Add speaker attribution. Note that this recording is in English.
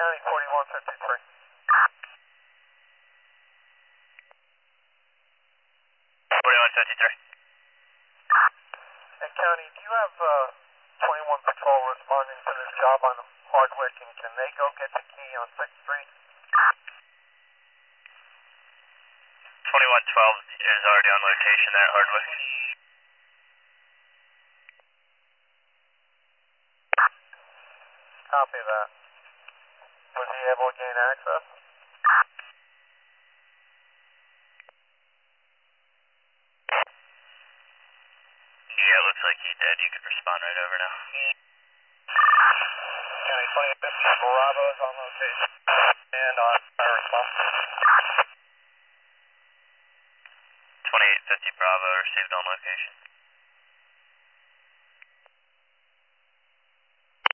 Speaker 1: County 4153. Hey, County, do you have 21 Patrol responding to this job on Hardwick, and can they go get the key on 6th Street?
Speaker 2: 2112 is already on location there at Hardwick.
Speaker 1: Copy that. Was he able to gain access?
Speaker 2: Yeah, it looks like he did. You can respond right over now.
Speaker 1: County 2050 Bravo is on location and on fire response.
Speaker 2: 2850 Bravo received on location.